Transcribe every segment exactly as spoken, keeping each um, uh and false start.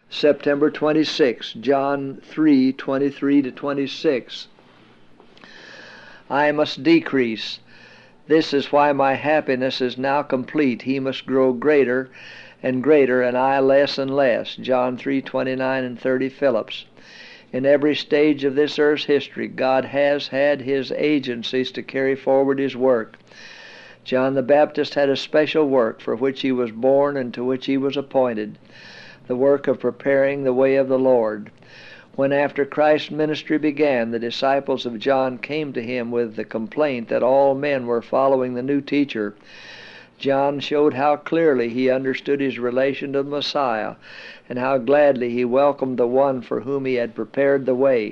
September twenty-sixth, John three twenty-three to twenty-six. I must decrease. This is why my happiness is now complete. He must grow greater and greater, and I less and less. John three twenty-nine and thirty, Phillips. In every stage of this earth's history, God has had His agencies to carry forward His work. John the Baptist had a special work for which he was born and to which he was appointed, the work of preparing the way of the Lord. When after Christ's ministry began, the disciples of John came to him with the complaint that all men were following the new teacher, John showed how clearly he understood his relation to the Messiah and how gladly he welcomed the one for whom he had prepared the way.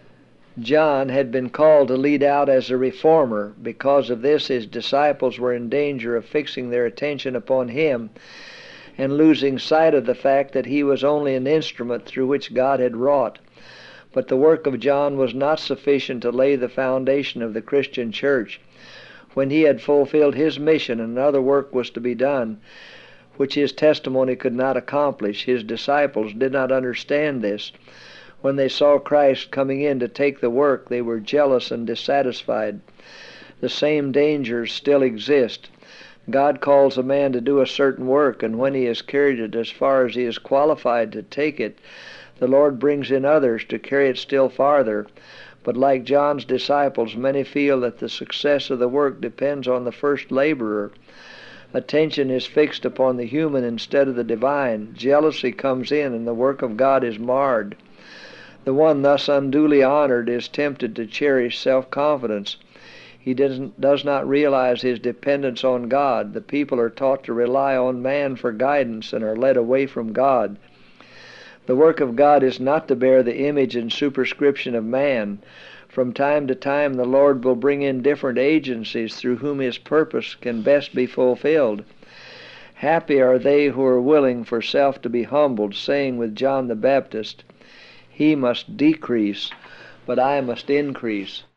John had been called to lead out as a reformer. Because of this, his disciples were in danger of fixing their attention upon him and losing sight of the fact that he was only an instrument through which God had wrought. But the work of John was not sufficient to lay the foundation of the Christian church. When he had fulfilled his mission, another work was to be done, which his testimony could not accomplish. His disciples did not understand this. When they saw Christ coming in to take the work, they were jealous and dissatisfied. The same dangers still exist. God calls a man to do a certain work, and when he has carried it as far as he is qualified to take it, the Lord brings in others to carry it still farther. But like John's disciples, many feel that the success of the work depends on the first laborer. Attention is fixed upon the human instead of the divine. Jealousy comes in, and the work of God is marred. The one thus unduly honored is tempted to cherish self-confidence. He doesn't, does not realize his dependence on God. The people are taught to rely on man for guidance and are led away from God. The work of God is not to bear the image and superscription of man. From time to time the Lord will bring in different agencies through whom His purpose can best be fulfilled. Happy are they who are willing for self to be humbled, saying with John the Baptist, "He must decrease, but I must increase."